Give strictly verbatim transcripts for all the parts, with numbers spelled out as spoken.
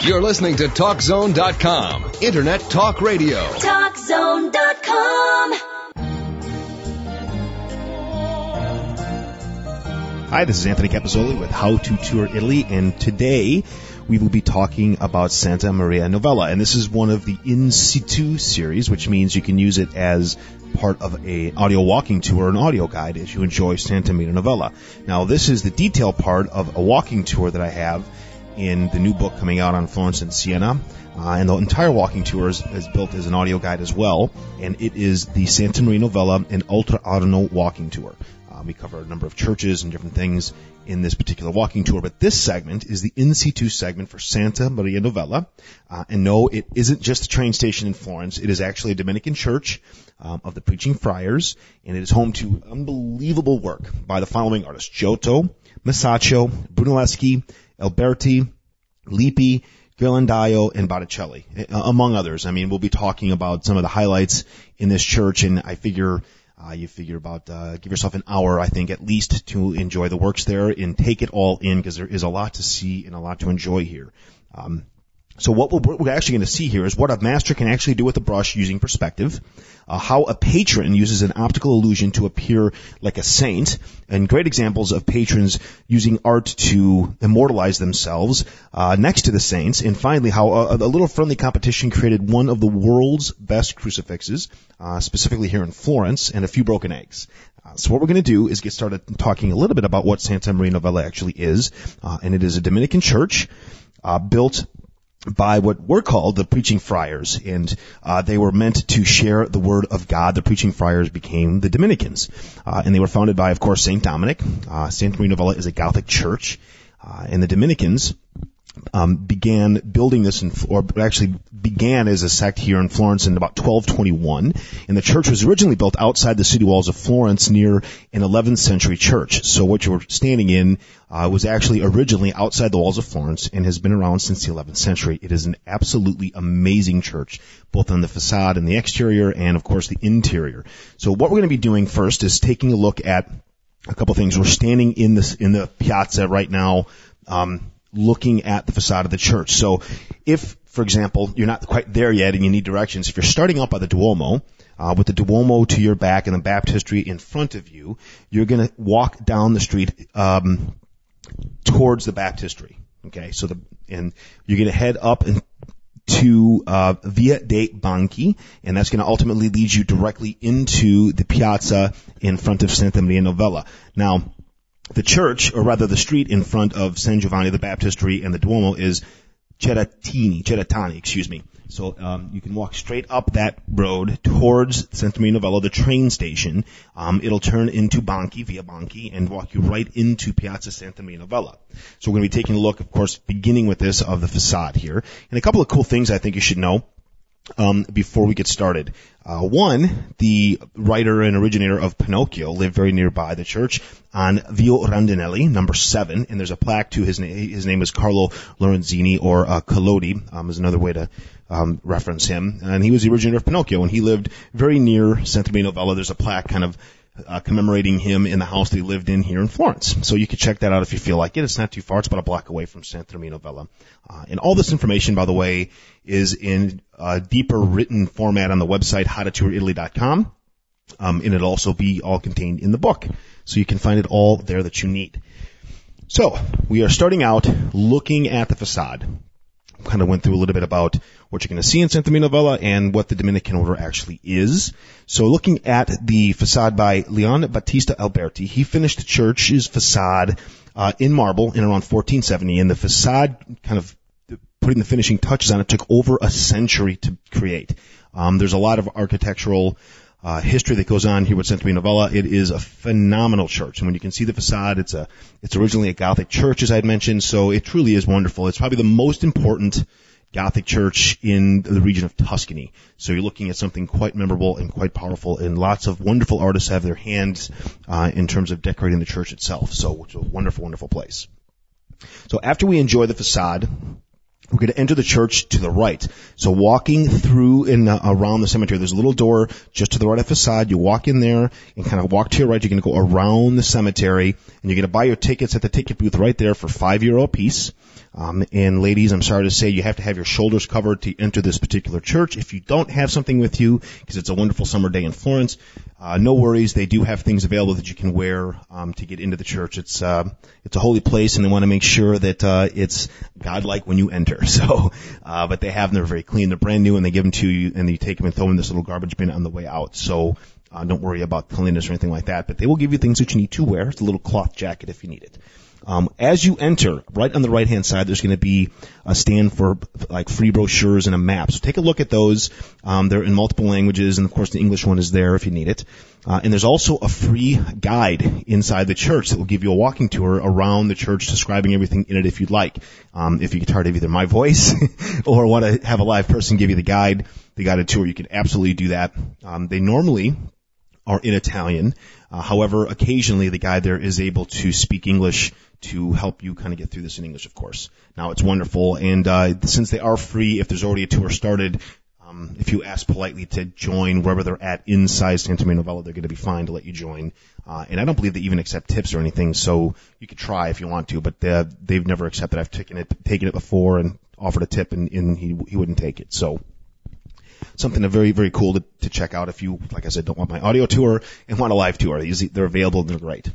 You're listening to Talk Zone dot com, Internet Talk Radio. Talk Zone dot com. Hi, this is Anthony Capizzoli with How to Tour Italy, and today we will be talking about Santa Maria Novella. And this is one of the in situ series, which means you can use it as part of an audio walking tour, an audio guide, as you enjoy Santa Maria Novella. Now, this is the detailed part of a walking tour that I have in the new book coming out on Florence and Siena. Uh, and the entire walking tour is, is built as an audio guide as well. And it is the Santa Maria Novella and Oltre Arno walking tour. Uh, we cover a number of churches and different things in this particular walking tour. But this segment is the in situ segment for Santa Maria Novella. Uh, and no, it isn't just a train station in Florence. It is actually a Dominican church um, of the Preaching Friars. And it is home to unbelievable work by the following artists: Giotto, Masaccio, Brunelleschi, Alberti, Lippi, Ghirlandaio, and Botticelli, among others. I mean, we'll be talking about some of the highlights in this church, and I figure uh, you figure about uh, give yourself an hour, I think, at least to enjoy the works there and take it all in, because there is a lot to see and a lot to enjoy here. Um, So what we're, what we're actually going to see here is what a master can actually do with a brush using perspective, uh, how a patron uses an optical illusion to appear like a saint, and great examples of patrons using art to immortalize themselves uh, next to the saints, and finally how a, a little friendly competition created one of the world's best crucifixes, uh, specifically here in Florence, and a few broken eggs. Uh, so what we're going to do is get started talking a little bit about what Santa Maria Novella actually is, uh, and it is a Dominican church uh, built by what were called the Preaching Friars, and uh, they were meant to share the word of God. The Preaching Friars became the Dominicans, uh, and they were founded by, of course, Saint Dominic. Uh, Santa Maria Novella is a Gothic church, uh, and the Dominicans um, began building this, in, or actually began as a sect here in Florence in about twelve twenty-one, and the church was originally built outside the city walls of Florence near an eleventh century church. So what you're standing in uh, was actually originally outside the walls of Florence and has been around since the eleventh century. It is an absolutely amazing church, both on the facade and the exterior, and of course the interior. So what we're going to be doing first is taking a look at a couple things. We're standing in this in the piazza right now, um, looking at the facade of the church. So if, for example, you're not quite there yet and you need directions, if you're starting out by the Duomo, uh, with the Duomo to your back and the baptistry in front of you, you're going to walk down the street um, towards the baptistry. Okay, so the and you're going to head up and to uh, Via dei Banchi, and that's going to ultimately lead you directly into the piazza in front of Santa Maria Novella. Now, the church, or rather the street in front of San Giovanni, the baptistry, and the Duomo is Ceratini, Ceratani, excuse me. So um, you can walk straight up that road towards Santa Maria Novella, the train station. Um, it'll turn into Banchi, Via Banchi, and walk you right into Piazza Santa Maria Novella. So we're going to be taking a look, of course, beginning with this, of the facade here. And a couple of cool things I think you should know Um, before we get started. Uh, one, the writer and originator of Pinocchio lived very nearby the church on Via Rondinelli, number seven, and there's a plaque to his name. His name is Carlo Lorenzini, or uh, Collodi, um, is another way to um, reference him. And he was the originator of Pinocchio, and he lived very near Santa Maria Novella. There's a plaque kind of Uh, commemorating him in the house that he lived in here in Florence. So you can check that out if you feel like it. It's not too far. It's about a block away from Santa Maria Novella. Uh, and all this information, by the way, is in a deeper written format on the website how to tour italy dot com. Um, and it'll also be all contained in the book. So you can find it all there that you need. So we are starting out looking at the facade. Kind of went through a little bit about what you're going to see in Santa Maria Novella and what the Dominican order actually is. So looking at the facade by Leon Battista Alberti, he finished the church's facade uh, in marble in around fourteen seventy, and the facade, kind of putting the finishing touches on it, took over a century to create. Um, there's a lot of architectural Uh, history that goes on here with Santa Maria Novella. It is a phenomenal church. And when you can see the facade, it's a, it's originally a Gothic church, as I had mentioned, so it truly is wonderful. It's probably the most important Gothic church in the region of Tuscany. So you're looking at something quite memorable and quite powerful, and lots of wonderful artists have their hands, uh, in terms of decorating the church itself. So it's a wonderful, wonderful place. So after we enjoy the facade, we're going to enter the church to the right. So walking through and uh, around the cemetery, there's a little door just to the right of the facade. You walk in there and kind of walk to your right. You're going to go around the cemetery, and you're going to buy your tickets at the ticket booth right there for five euro a piece. Um, and ladies, I'm sorry to say, you have to have your shoulders covered to enter this particular church. If you don't have something with you, because it's a wonderful summer day in Florence, uh, no worries. They do have things available that you can wear um, to get into the church. It's uh, it's a holy place, and they want to make sure that uh, it's godlike when you enter. So, uh, but they have them. They're very clean. They're brand new, and they give them to you, and you take them and throw them in this little garbage bin on the way out. So uh, don't worry about cleanliness or anything like that. But they will give you things that you need to wear. It's a little cloth jacket if you need it. Um, as you enter, right on the right-hand side, there's going to be a stand for like free brochures and a map. So take a look at those. Um, they're in multiple languages, and of course the English one is there if you need it. Uh, and there's also a free guide inside the church that will give you a walking tour around the church, describing everything in it if you'd like. Um, if you get tired of either my voice or want to have a live person give you the guide, the guided tour, you can absolutely do that. Um, they normally are in Italian. Uh, however, occasionally the guide there is able to speak English to help you kind of get through this in English, of course. Now, it's wonderful, and uh, since they are free, if there's already a tour started, um, if you ask politely to join wherever they're at inside Santa Maria Novella, they're going to be fine to let you join. Uh, and I don't believe they even accept tips or anything, so you could try if you want to, but uh, they've never accepted. I've taken it, taken it before and offered a tip, and, and he, he wouldn't take it. So something very, very cool to, to check out if you, like I said, don't want my audio tour and want a live tour. They're available and they're great.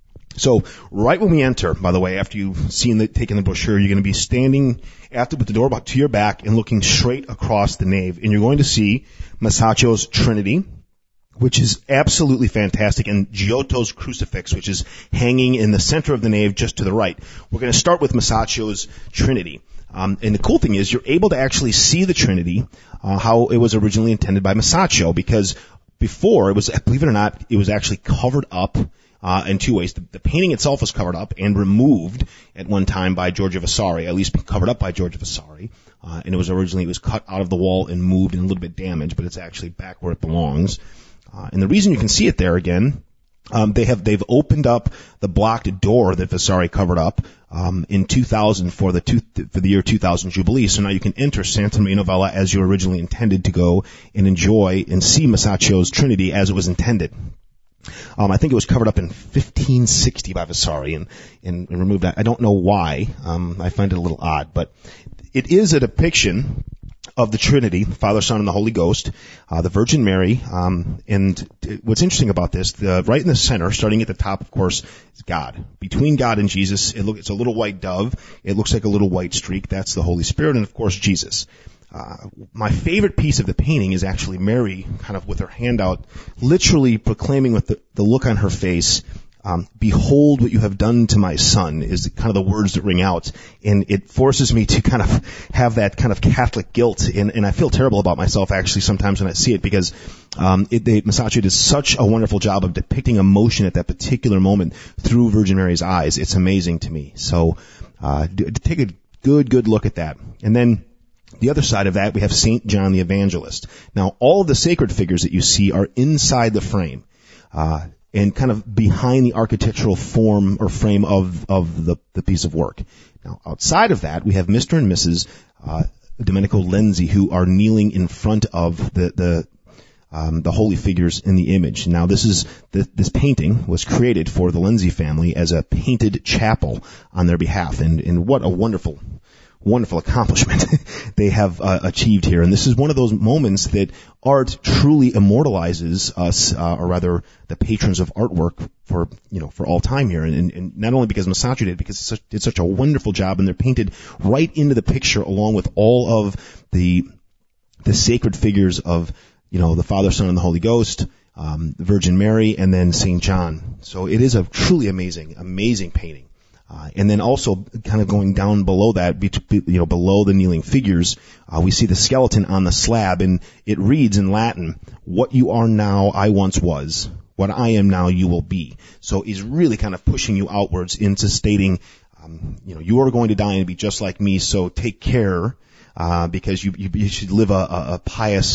So right when we enter, by the way, after you've seen the, taken the brochure, you're going to be standing after with the door about to your back and looking straight across the nave, and you're going to see Masaccio's Trinity, which is absolutely fantastic, and Giotto's Crucifix, which is hanging in the center of the nave just to the right. We're going to start with Masaccio's Trinity. Um, and the cool thing is you're able to actually see the Trinity, uh, how it was originally intended by Masaccio, because before it was, believe it or not, it was actually covered up Uh, in two ways. The, the painting itself was covered up and removed at one time by Giorgio Vasari, at least covered up by Giorgio Vasari. Uh, and it was originally, it was cut out of the wall and moved and a little bit damaged, but it's actually back where it belongs. Uh, and the reason you can see it there again, um, they have, they've opened up the blocked door that Vasari covered up, um, in two thousand for the two, for the year two thousand Jubilee. So now you can enter Santa Maria Novella as you originally intended to go and enjoy and see Masaccio's Trinity as it was intended. Um, I think it was covered up in fifteen sixty by Vasari and, and, and removed. I don't know why. Um, I find it a little odd, but it is a depiction of the Trinity, Father, Son, and the Holy Ghost, uh, the Virgin Mary. Um, and what's interesting about this, the, right in the center, starting at the top, of course, is God. Between God and Jesus, it look, it's a little white dove. It looks like a little white streak. That's the Holy Spirit, and of course, Jesus. Uh, my favorite piece of the painting is actually Mary kind of with her hand out, literally proclaiming with the, the look on her face, um, behold what you have done to my son, is kind of the words that ring out. And it forces me to kind of have that kind of Catholic guilt. And, and I feel terrible about myself actually sometimes when I see it, because um, it, they, Masaccio did such a wonderful job of depicting emotion at that particular moment through Virgin Mary's eyes. It's amazing to me. So uh, take a good, good look at that. And then the other side of that, we have Saint John the Evangelist. Now, all of the sacred figures that you see are inside the frame, uh, and kind of behind the architectural form or frame of, of the, the piece of work. Now, outside of that, we have Mister and Missus Uh, Domenico Lenzi, who are kneeling in front of the, the, um, the holy figures in the image. Now, this is, the, this painting was created for the Lenzi family as a painted chapel on their behalf. And, and what a wonderful wonderful accomplishment they have uh, achieved here. And this is one of those moments that art truly immortalizes us, uh, or rather the patrons of artwork for, you know, for all time here. And, and not only because Masaccio did, because it's such, did such a wonderful job, and they're painted right into the picture along with all of the, the sacred figures of, you know, the Father, Son, and the Holy Ghost, um, the Virgin Mary, and then Saint John. So it is a truly amazing, amazing painting. Uh, and then also kind of going down below that, be, you know, below the kneeling figures, uh, we see the skeleton on the slab, and it reads in Latin, "What you are now, I once was. What I am now, you will be." So he's really kind of pushing you outwards into stating, um, you know, you are going to die and be just like me, so take care, uh, because you, you, you should live a, a, a pious,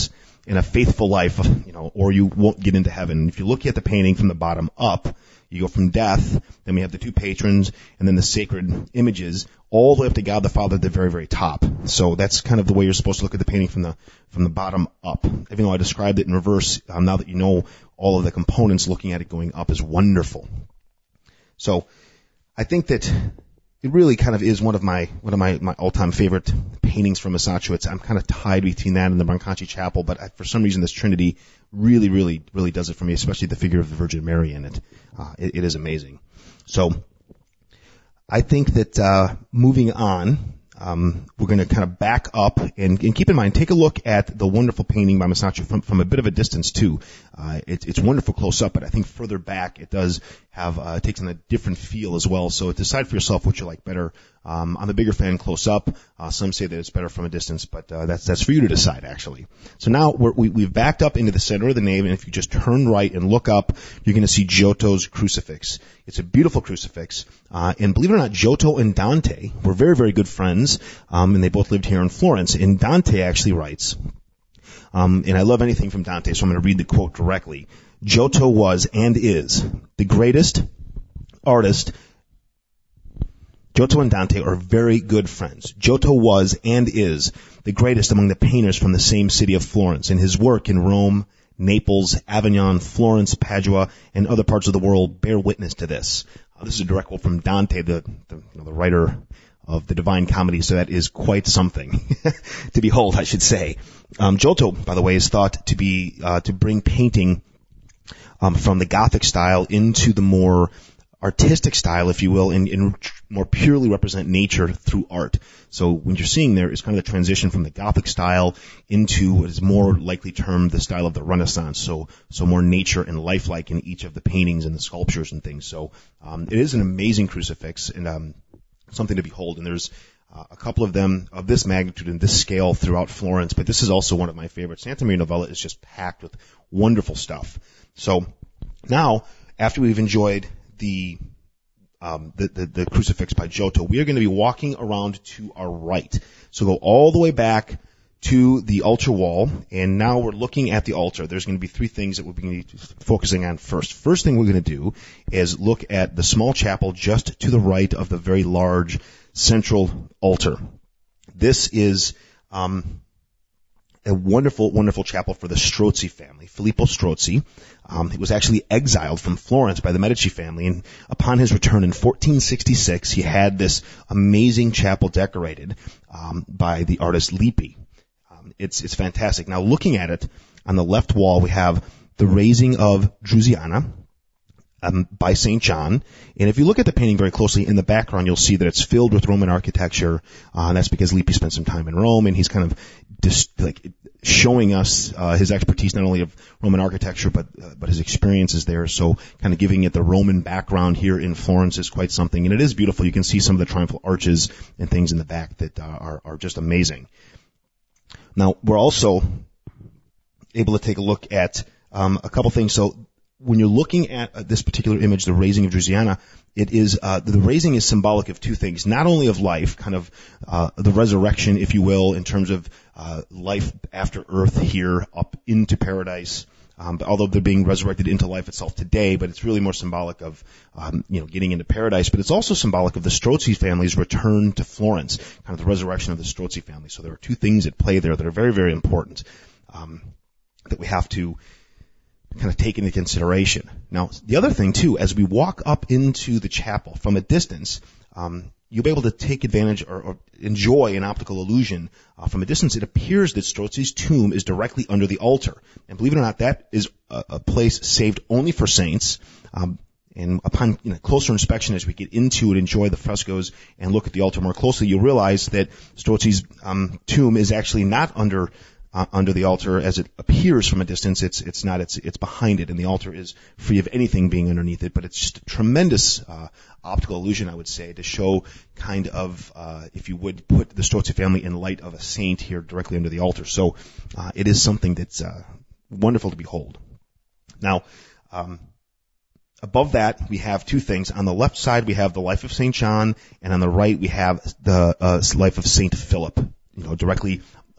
in a faithful life, you know, or you won't get into heaven. If you look at the painting from the bottom up, you go from death, then we have the two patrons, and then the sacred images, all the way up to God the Father at the very, very top. So that's kind of the way you're supposed to look at the painting from the from the bottom up. Even though I described it in reverse, um, now that you know all of the components, looking at it going up is wonderful. So I think that it really kind of is one of my one of my, my all-time favorite paintings from Masaccio. It's, I'm kind of tied between that and the Brancacci Chapel, but I, for some reason this Trinity really, really, really does it for me, especially the figure of the Virgin Mary in it. Uh, it, it is amazing. So I think that uh, moving on, um, we're going to kind of back up and, and keep in mind, take a look at the wonderful painting by Masaccio from, from a bit of a distance too. Uh, it, it's wonderful close up, but I think further back it does have uh, it takes on a different feel as well. So decide for yourself what you like better. Um, I'm a bigger fan close up. Uh, some say that it's better from a distance, but uh, that's that's for you to decide actually. So now we're, we, we've backed up into the center of the nave, and if you just turn right and look up, you're going to see Giotto's crucifix. It's a beautiful crucifix, uh, and believe it or not, Giotto and Dante were very, very good friends, um, and they both lived here in Florence. And Dante actually writes, um, and I love anything from Dante, so I'm going to read the quote directly. Giotto was and is the greatest artist. Giotto and Dante are very good friends. Giotto was and is the greatest among the painters from the same city of Florence, and his work in Rome, Naples, Avignon, Florence, Padua, and other parts of the world bear witness to this. Uh, this is a direct quote from Dante, the, the, you know, the writer of the Divine Comedy, so that is quite something to behold, I should say. Um, Giotto, by the way, is thought to be uh, to bring painting um, from the Gothic style into the more artistic style, if you will, and, and more purely represent nature through art. So what you're seeing there is kind of the transition from the Gothic style into what is more likely termed the style of the Renaissance. So, so more nature and lifelike in each of the paintings and the sculptures and things. So, um, it is an amazing crucifix and, um, something to behold. And there's uh, a couple of them of this magnitude and this scale throughout Florence, but this is also one of my favorites. Santa Maria Novella is just packed with wonderful stuff. So now, after we've enjoyed the Um, the, the, the crucifix by Giotto, we are going to be walking around to our right. So go all the way back to the altar wall, and now we're looking at the altar. There's going to be three things that we're going to be focusing on first. First thing we're going to do is look at the small chapel just to the right of the very large central altar. This is um, a wonderful, wonderful chapel for the Strozzi family, Filippo Strozzi. Um, he was actually exiled from Florence by the Medici family, and upon his return in fourteen sixty-six, he had this amazing chapel decorated um, by the artist Lippi. Um, it's it's fantastic. Now, looking at it, on the left wall, we have the raising of Drusiana um, by Saint John, and if you look at the painting very closely, in the background, you'll see that it's filled with Roman architecture. Uh, and that's because Lippi spent some time in Rome, and he's kind of dis- like showing us uh, his expertise not only of Roman architecture but uh, but his experiences there. So kind of giving it the Roman background here in Florence is quite something, and it is beautiful. You can see some of the triumphal arches and things in the back that uh, are are just amazing. Now we're also able to take a look at um, a couple things. So when you're looking at uh, this particular image, the raising of Drusiana, it is uh, the raising is symbolic of two things. Not only of life, kind of uh, the resurrection, if you will, in terms of uh, life after earth here up into paradise. Um, but although they're being resurrected into life itself today, but it's really more symbolic of um, you know getting into paradise. But it's also symbolic of the Strozzi family's return to Florence, kind of the resurrection of the Strozzi family. So there are two things at play there that are very, very important um, that we have to kind of take into consideration. Now, the other thing, too, as we walk up into the chapel from a distance, um, you'll be able to take advantage or, or enjoy an optical illusion. Uh, from a distance, it appears that Strozzi's tomb is directly under the altar. And believe it or not, that is a, a place saved only for saints. Um, and upon you know, closer inspection, as we get into it, enjoy the frescoes, and look at the altar more closely, you'll realize that Strozzi's um, tomb is actually not under Uh, under the altar as it appears from a distance. It's it's not. It's it's behind it, and the altar is free of anything being underneath it. But it's just a tremendous uh, optical illusion, I would say, to show kind of, uh, if you would, put the Strozzi family in light of a saint here directly under the altar. So uh, it is something that's uh, wonderful to behold. Now, um, above that, we have two things. On the left side, we have the life of Saint John, and on the right, we have the uh, life of Saint Philip. You know, directly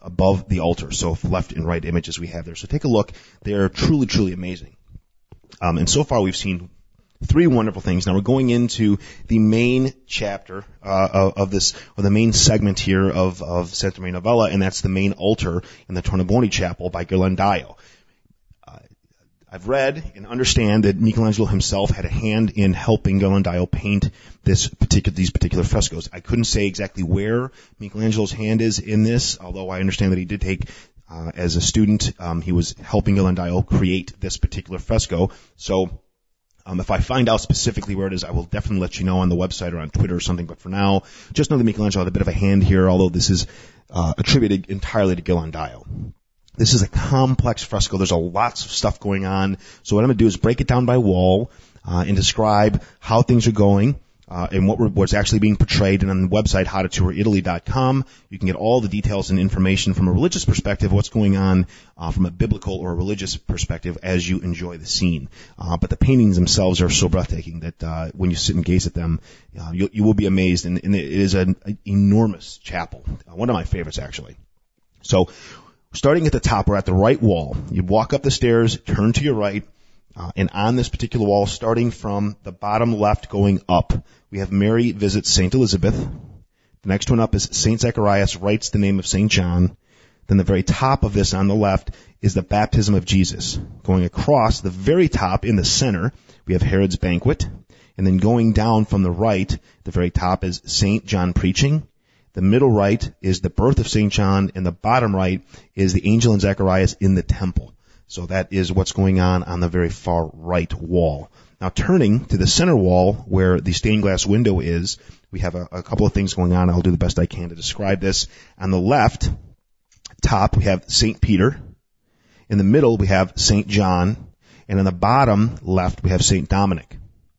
above the altar. So left and right images we have there. So take a look. They're truly, truly amazing. Um, and so far we've seen three wonderful things. Now we're going into the main chapter uh, of, of this, or the main segment here of, of Santa Maria Novella, and that's the main altar in the Tornabuoni Chapel by Ghirlandaio. Uh, I've read and understand that Michelangelo himself had a hand in helping Ghirlandaio paint this particular, these particular frescoes. I couldn't say exactly where Michelangelo's hand is in this, although I understand that he did take uh, as a student, um, he was helping Ghirlandaio create this particular fresco. So Um, if I find out specifically where it is, I will definitely let you know on the website or on Twitter or something. But for now, just know that Michelangelo had a bit of a hand here, although this is uh, attributed entirely to Ghirlandaio. This is a complex fresco. There's a lots of stuff going on. So what I'm going to do is break it down by wall uh, and describe how things are going uh, and what what's actually being portrayed. And on the website, how to tour italy dot com, you can get all the details and information from a religious perspective, what's going on uh, from a biblical or a religious perspective as you enjoy the scene. Uh, but the paintings themselves are so breathtaking that uh, when you sit and gaze at them, uh, you, you will be amazed. And, and it is an, an enormous chapel, uh, one of my favorites, actually. So starting at the top, we're at the right wall. You walk up the stairs, turn to your right, Uh, and on this particular wall, starting from the bottom left going up, we have Mary visits Saint Elizabeth. The next one up is Saint Zacharias writes the name of Saint John. Then the very top of this on the left is the baptism of Jesus. Going across the very top in the center, we have Herod's banquet. And then going down from the right, the very top is Saint John preaching. The middle right is the birth of Saint John, and the bottom right is the angel and Zacharias in the temple. So that is what's going on on the very far right wall. Now turning to the center wall where the stained glass window is, we have a, a couple of things going on. I'll do the best I can to describe this. On the left top, we have Saint Peter. In the middle, we have Saint John. And on the bottom left, we have Saint Dominic.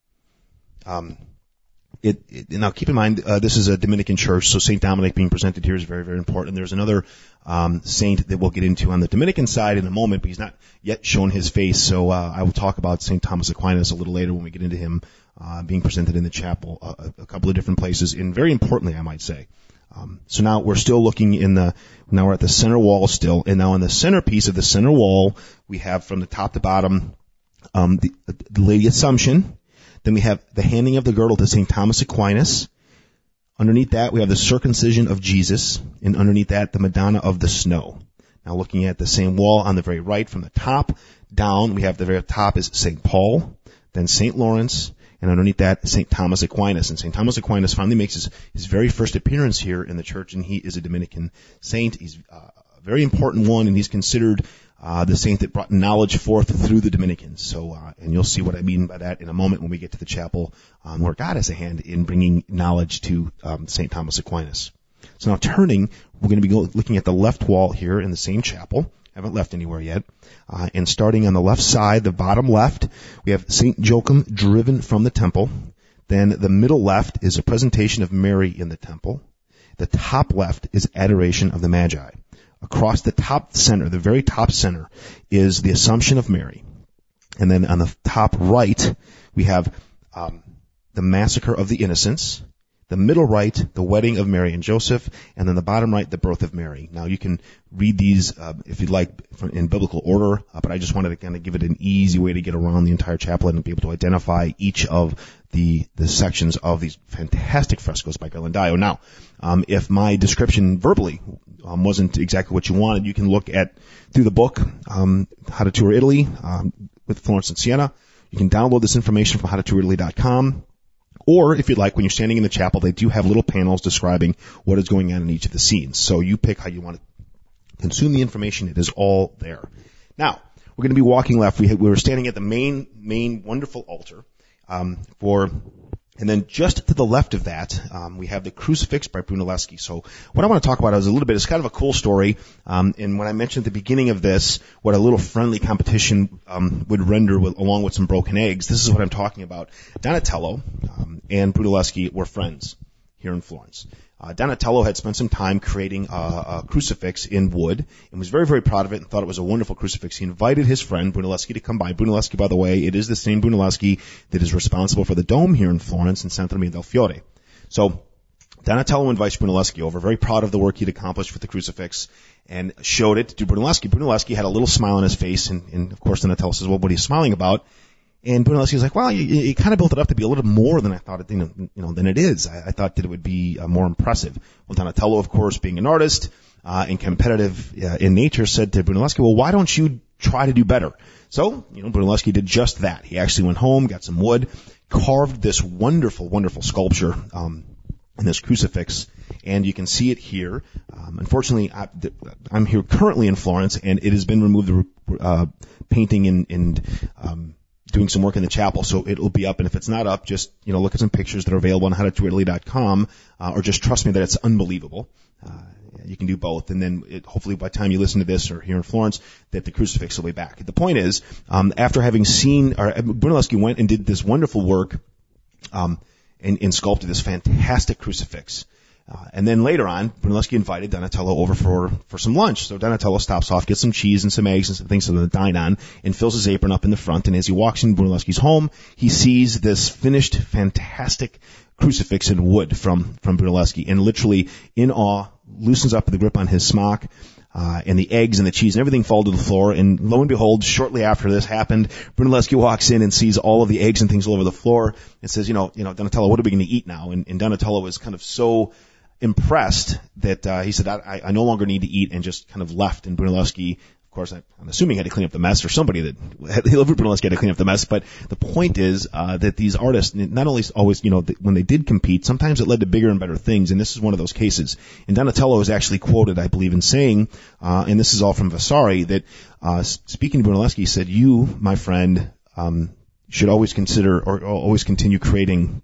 Um, It, it, now, keep in mind, uh, this is a Dominican church, so Saint Dominic being presented here is very, very important. There's another um, saint that we'll get into on the Dominican side in a moment, but he's not yet shown his face, so uh, I will talk about Saint Thomas Aquinas a little later when we get into him uh, being presented in the chapel, uh, a couple of different places, and very importantly, I might say. Um, so now we're still looking in the, now we're at the center wall still, and now on the centerpiece of the center wall, we have from the top to bottom um, the, the Lady Assumption. Then we have the handing of the girdle to Saint Thomas Aquinas. Underneath that, we have the circumcision of Jesus. And underneath that, the Madonna of the Snow. Now looking at the same wall on the very right, from the top down, we have the very top is Saint Paul, then Saint Lawrence, and underneath that, Saint Thomas Aquinas. And Saint Thomas Aquinas finally makes his, his very first appearance here in the church, and he is a Dominican saint. He's uh, a very important one, and he's considered Uh, the saint that brought knowledge forth through the Dominicans. So, uh, and you'll see what I mean by that in a moment when we get to the chapel, um, where God has a hand in bringing knowledge to um, Saint Thomas Aquinas. So now turning, we're going to be go- looking at the left wall here in the same chapel. Haven't left anywhere yet. Uh, and starting on the left side, the bottom left, we have Saint Joachim driven from the temple. Then the middle left is a presentation of Mary in the temple. The top left is adoration of the Magi. Across the top center, the very top center, is the Assumption of Mary. And then on the top right, we have um, the Massacre of the Innocents. The middle right, the Wedding of Mary and Joseph. And then the bottom right, the Birth of Mary. Now you can read these, uh, if you'd like, in biblical order, uh, but I just wanted to kind of give it an easy way to get around the entire chapel and be able to identify each of the the sections of these fantastic frescoes by Ghirlandaio. Now, um, if my description verbally um, wasn't exactly what you wanted, you can look at, through the book, um, How to Tour Italy um, with Florence and Siena. You can download this information from how to tour italy dot com. Or, if you'd like, when you're standing in the chapel, they do have little panels describing what is going on in each of the scenes. So you pick how you want to consume the information. It is all there. Now, we're going to be walking left. We, we were standing at the main, main wonderful altar. Um, for, and then just to the left of that, um, we have the Crucifix by Brunelleschi. So what I want to talk about is a little bit, it's kind of a cool story. Um, and when I mentioned at the beginning of this, what a little friendly competition, um, would render with, along with some broken eggs, this is what I'm talking about. Donatello, um, and Brunelleschi were friends here in Florence. Uh, Donatello had spent some time creating a, a crucifix in wood and was very, very proud of it and thought it was a wonderful crucifix. He invited his friend Brunelleschi to come by. Brunelleschi, by the way, it is the same Brunelleschi that is responsible for the dome here in Florence in Santa Maria del Fiore. So Donatello invites Brunelleschi over, very proud of the work he'd accomplished with the crucifix, and showed it to Brunelleschi. Brunelleschi had a little smile on his face, and, and of course Donatello says, well, what are you smiling about? And Brunelleschi was like, well, you, you kind of built it up to be a little more than I thought it, you know, you know than it is. I, I thought that it would be uh, more impressive. Well, Donatello, of course, being an artist uh, and competitive uh, in nature, said to Brunelleschi, well, why don't you try to do better? So, you know, Brunelleschi did just that. He actually went home, got some wood, carved this wonderful, wonderful sculpture, um, in this crucifix, and you can see it here. Um, unfortunately, I, I'm here currently in Florence, and it has been removed, the uh, painting and, and um, doing some work in the chapel, so it'll be up. And if it's not up, just, you know, look at some pictures that are available on how to tour italy dot com, uh, or just trust me that it's unbelievable. Uh, you can do both, and then it, hopefully by the time you listen to this or here in Florence, that the crucifix will be back. The point is, um, after having seen, or Brunelleschi went and did this wonderful work, um, And, and sculpted this fantastic crucifix. Uh, and then later on, Brunelleschi invited Donatello over for, for some lunch. So Donatello stops off, gets some cheese and some eggs and some things to dine on, and fills his apron up in the front. And as he walks in Brunelleschi's home, he sees this finished, fantastic crucifix in wood from, from Brunelleschi, and literally, in awe, loosens up the grip on his smock. Uh, and the eggs and the cheese and everything fall to the floor. And lo and behold, shortly after this happened, Brunelleschi walks in and sees all of the eggs and things all over the floor and says, you know, you know, Donatello, what are we going to eat now? And, and Donatello was kind of so impressed that uh, he said, I, I no longer need to eat, and just kind of left. And Brunelleschi, of course, I, I'm assuming, had to clean up the mess, or somebody that had, Brunelleschi had to clean up the mess. But the point is uh, that these artists not only always, you know, when they did compete, sometimes it led to bigger and better things, and this is one of those cases. And Donatello is actually quoted, I believe, in saying, uh, and this is all from Vasari, that uh, speaking to Brunelleschi, he said, you, my friend, um, should always consider or, or always continue creating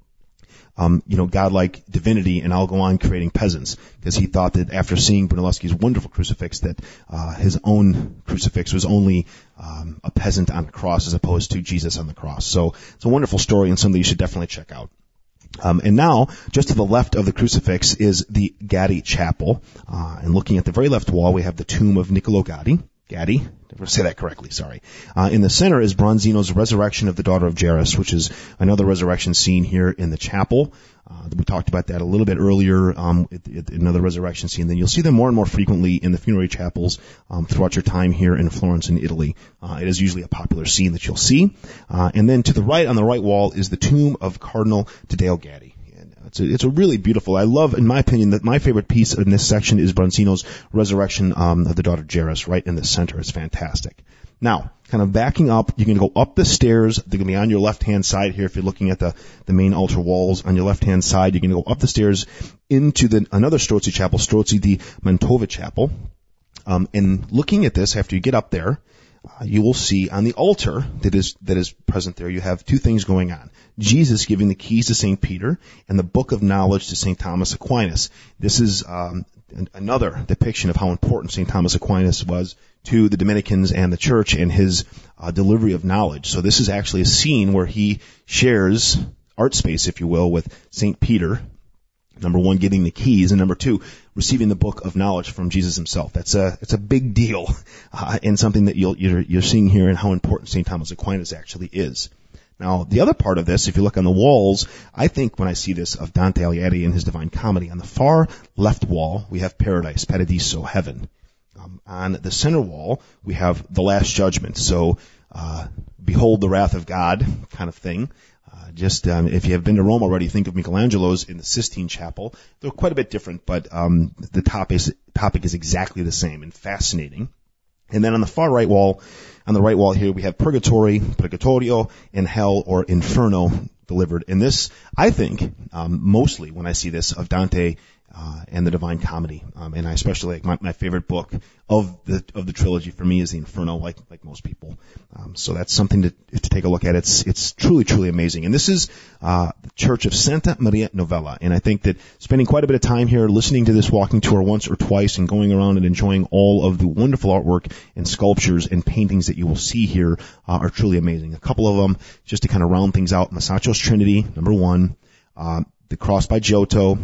Um, you know, godlike divinity, and I'll go on creating peasants, because he thought that after seeing Brunelleschi's wonderful crucifix, that uh, his own crucifix was only um, a peasant on the cross as opposed to Jesus on the cross. So it's a wonderful story, and something you should definitely check out. Um, and now, just to the left of the crucifix is the Gaddi Chapel, uh, and looking at the very left wall, we have the tomb of Niccolo Gaddi. Gaddi, never say that correctly, sorry. Uh, in the center is Bronzino's Resurrection of the Daughter of Jairus, which is another resurrection scene here in the chapel. Uh, we talked about that a little bit earlier, um, it, it, another resurrection scene. Then you'll see them more and more frequently in the funerary chapels um, throughout your time here in Florence and Italy. Uh, it is usually a popular scene that you'll see. Uh, and then to the right, on the right wall, is the tomb of Cardinal Taddeo Gaddi. It's a, it's a really beautiful, I love, in my opinion, that my favorite piece in this section is Bronzino's Resurrection um, of the Daughter of Jairus, right in the center. It's fantastic. Now, kind of backing up, you can go up the stairs. They're going to be on your left-hand side here if you're looking at the, the main altar walls. On your left-hand side, you're going to go up the stairs into the another Strozzi chapel, Strozzi di Mantova Chapel. Um, and looking at this, after you get up there, Uh, you will see on the altar that is that is present there, you have two things going on. Jesus giving the keys to Saint Peter, and the book of knowledge to Saint Thomas Aquinas. This is um, an, another depiction of how important Saint Thomas Aquinas was to the Dominicans and the church, and his uh, delivery of knowledge. So this is actually a scene where he shares art space, if you will, with Saint Peter. Number one, getting the keys, and number two, receiving the book of knowledge from Jesus himself. That's a it's a big deal, uh, and something that you'll, you're you're seeing here, and how important Saint Thomas Aquinas actually is. Now, the other part of this, if you look on the walls, I think when I see this of Dante Alighieri in his Divine Comedy, on the far left wall we have Paradise, Paradiso, heaven. Um, on the center wall we have the Last Judgment. So, uh, behold the wrath of God, kind of thing. Uh, just um, if you have been to Rome already, think of Michelangelo's in the Sistine Chapel. They're quite a bit different, but um, the topic is, topic is exactly the same and fascinating. And then on the far right wall, on the right wall here, we have Purgatory, Purgatorio, and Hell or Inferno delivered. And this, I think, um, mostly when I see this of Dante uh, and the Divine Comedy, um, and I especially like my, my favorite book of the of the trilogy for me is the Inferno, like like most people. Um, so that's something to to take a look at. It's it's truly truly amazing. And this is uh, the Church of Santa Maria Novella. And I think that spending quite a bit of time here, listening to this walking tour once or twice, and going around and enjoying all of the wonderful artwork and sculptures and paintings that you will see here uh, are truly amazing. A couple of them, just to kind of round things out: Masaccio's Trinity, number one, uh, the Cross by Giotto.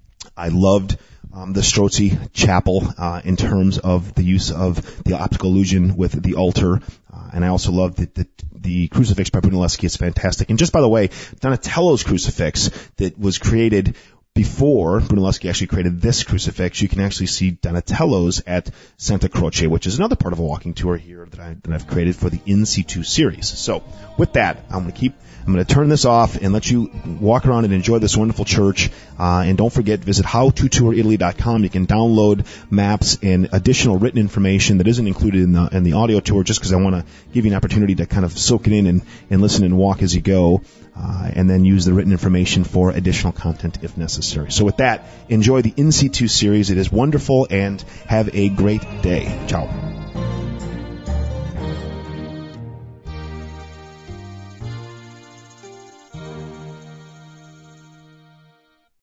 I loved um, the Strozzi Chapel uh, in terms of the use of the optical illusion with the altar, uh, and I also loved the, the, the crucifix by Brunelleschi. It's fantastic. And just by the way, Donatello's crucifix that was created before Brunelleschi actually created this crucifix, you can actually see Donatello's at Santa Croce, which is another part of a walking tour here that, I, that I've created for the In Situ series. So with that, I'm going to keep, I'm going to turn this off and let you walk around and enjoy this wonderful church. Uh, and don't forget, visit how to tour italy dot com. You can download maps and additional written information that isn't included in the in the audio tour, just because I want to give you an opportunity to kind of soak it in and, and listen and walk as you go. Uh, and then use the written information for additional content if necessary. So with that, enjoy the In Situ series. It is wonderful, and have a great day. Ciao.